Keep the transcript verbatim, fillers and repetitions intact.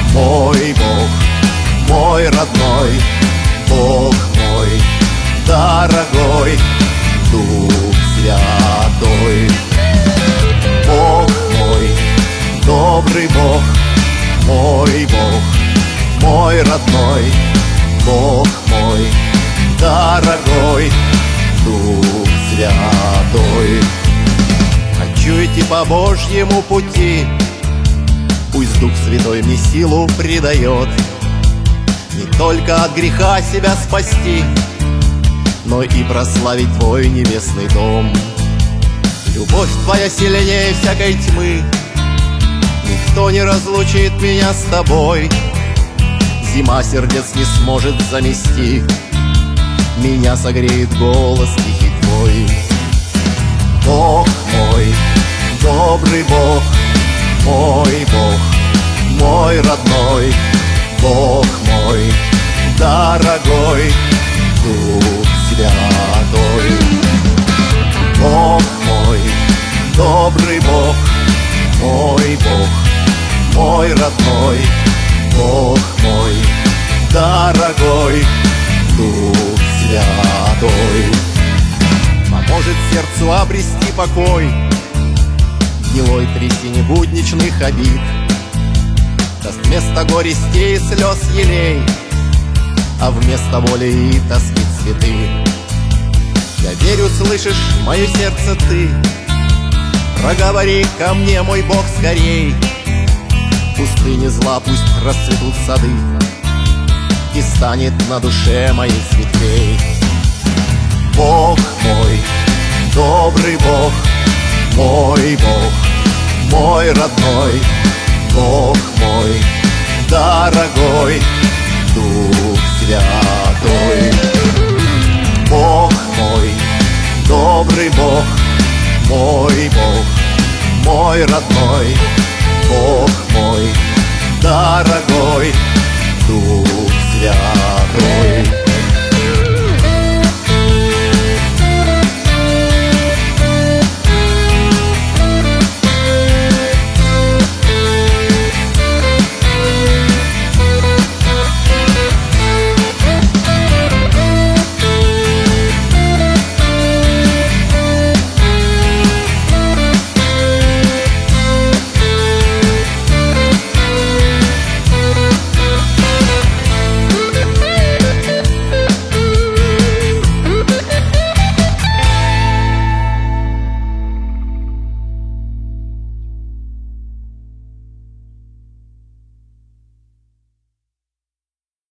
мой Бог, мой родной, Бог мой, дорогой, Дух Святой. Бог мой, добрый Бог, мой Бог, мой родной, Бог мой, дорогой, Дух Святой. Хочу идти по Божьему пути, пусть Дух Святой мне силу придает, не только от греха себя спасти, но и прославить Твой небесный дом. Любовь Твоя сильнее всякой тьмы, никто не разлучит меня с Тобой. Зима сердец не сможет замести, меня согреет голос тихий Твой. Бог мой, добрый Бог, мой Бог, мой родной, Бог мой, дорогой, Дух Святой. Бог мой, добрый Бог, мой Бог, мой родной, Бог мой, дорогой, Дух Святой. Поможет сердцу обрести покой в гнилой трясине будничных обид, даст вместо горестей и слез елей, а вместо боли и тоски цветы. Я верю, слышишь мое сердце ты, проговори ко мне, мой Бог, скорей. В пустыне зла пусть расцветут сады, и станет на душе моей светлей. Бог мой, добрый Бог, мой Бог, мой родной, Бог мой, дорогой, Дух Святой. Бог мой, добрый Бог, мой Бог, мой родной, Бог мой, дорогой, Дух Святой.